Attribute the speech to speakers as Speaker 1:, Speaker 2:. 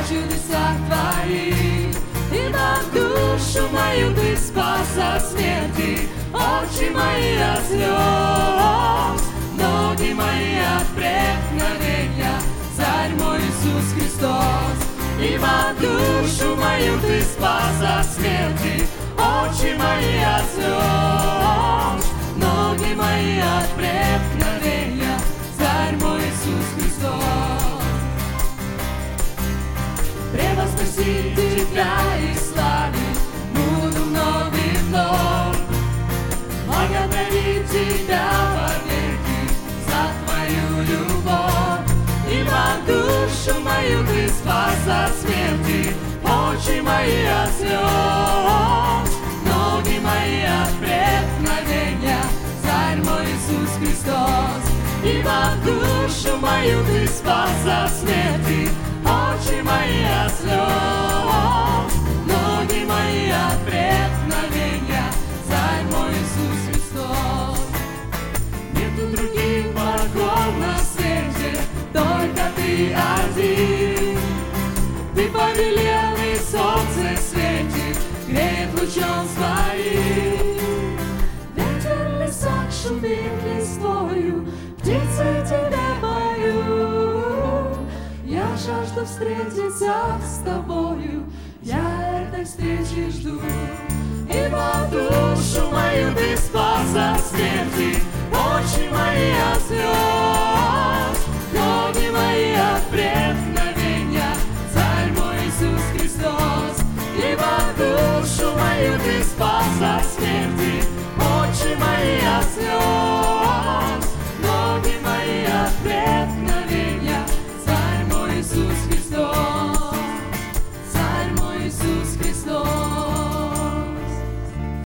Speaker 1: чудесах Твоих. Ибо душу мою Ты спас от смерти, очи мои от слез, ноги мои от преткновения, Царь мой Иисус Христос. Ибо душу мою Ты спас от смерти, очи мои от слез, ноги мои от преткновения, Царь мой Иисус Христос. Превозносить Тебя и славить буду вновь и вновь, благодарить Тебя вовеки за Твою любовь. Ибо душу мою Ты спас от смерти, очи мои от слез, ноги мои от преткновения, Царь мой Иисус Христос. Ибо душу мою Ты спас от смерти, очи мои от слез, ноги мои от преткновения, Царь мой Иисус Христос. Нету других богов на свете, только Ты один. Ты повелел, и солнце светит, греет лучом своим. Ветер в лесах шумит листвою, птицы Тебе поют. Я жажду встретиться с Тобою, я этой встречи жду. Ибо душу мою Ты спас от смерти, очи мои от слез, ноги мои от преткновения,